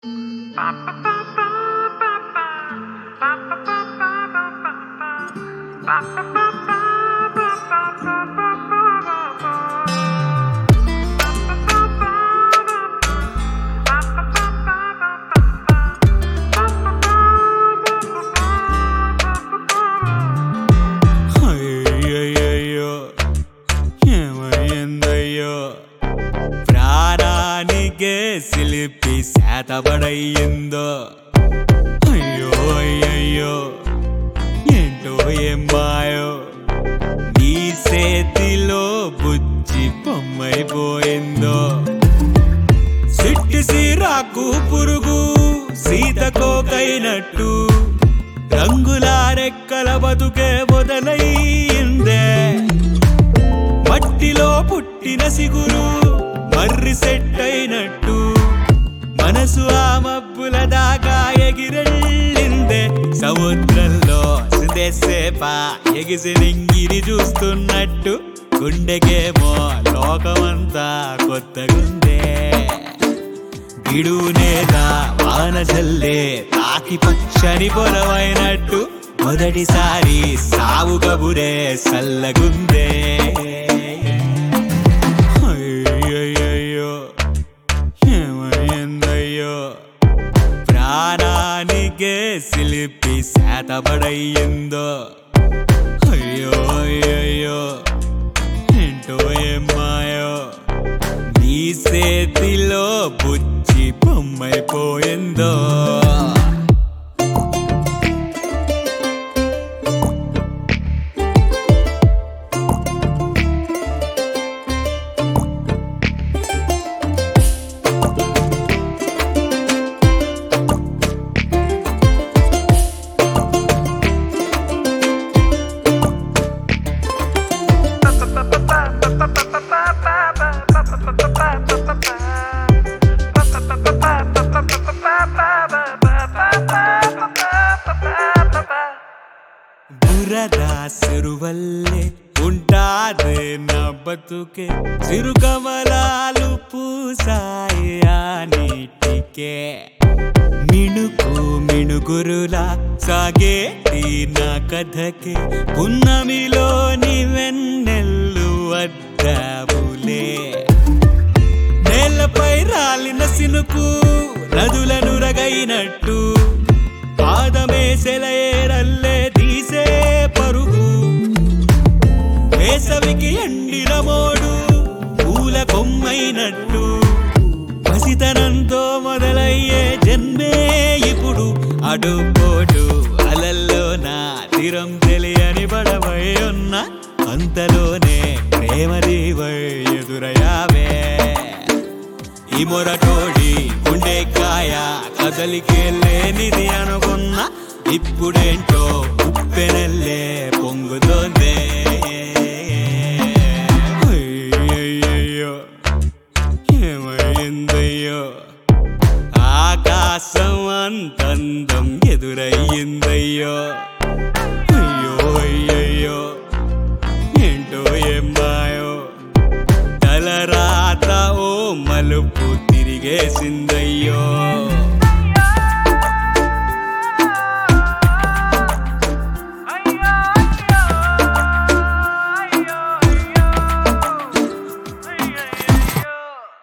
అయ్యయ్యో ఏమైందయ్యో ప్రాణానికే సిలిపి శాతబడయ్యిందో అయ్యో అయ్యయ్యో ఏంటో ఏం మాయో నీ చేతిలో బుజ్జి బొమ్మైపోయిందో సిట్టి సీరాకు పురుగు సీతకోకైనట్టు రంగుల రెక్కల బతుకే మొదలయ్యిందే మట్టిలో పుట్టిన సిగురు మర్రి సెట్ అయినట్టు మనసు ఆ మబ్బుల దాకా ఎగిరెళ్ళిందే సముద్రంలో సుదేసేప ఎగిసి నింగిరి చూస్తున్నట్టు గుండెకేమో లోకమంతా కొత్తగుందే గిడునేద వాన జల్లే తాకి పచ్చని పొలమైనట్టు మొదటిసారి సావు కబురే సల్లగుందే అయ్యయ్యో ఏమైందయ్యో ప్రాణానికే సిలిపి శాతబడయ్యిందో అయ్యో అయ్యయ్యో ఏంటో ఏం మాయో నీ చేతిలో బుజ్జి బొమ్మైపోయిందో బురదా సిరువల్లే ఉంటాదే నా బతుకే చిరుకమలాలు పూసాయి ఆ నీటికే మిణుకు మిణుగురులా సాగేటి నా కథకే పున్నమిలోని వెన్నెల్లు వద్దావులే నేలపై రాలిన సినుకు నదులను రగైనట్టు పాదమే సెలయేరల్లే తీసే పరుగు వేసవికి ఎండిన మోడు పూల కొమ్మైనట్టు పసితనంతో మొదలయ్యే జన్మే ఇప్పుడు అడుపోటు అలల్లో నా తీరం తెలియని పడవై ఉన్న అంతలోనే ప్రేమ దీవై ఎదురయావే ఈ మొరటోడి గుండె కాయ కదలికే లేనిది అనుకున్నా ఇప్పుడేంటో ఉప్పెనల్లే పొంగుతోందే అయ్యయ్యో ఏమైందయ్యో ఆకాశం అంతందం ఎదురయ్యిందయ్యో అయ్యో అయ్యయ్యో ఏంటో ఏం మాయో తలరాత ఓ మలుపు తిరిగేసిందయ్యో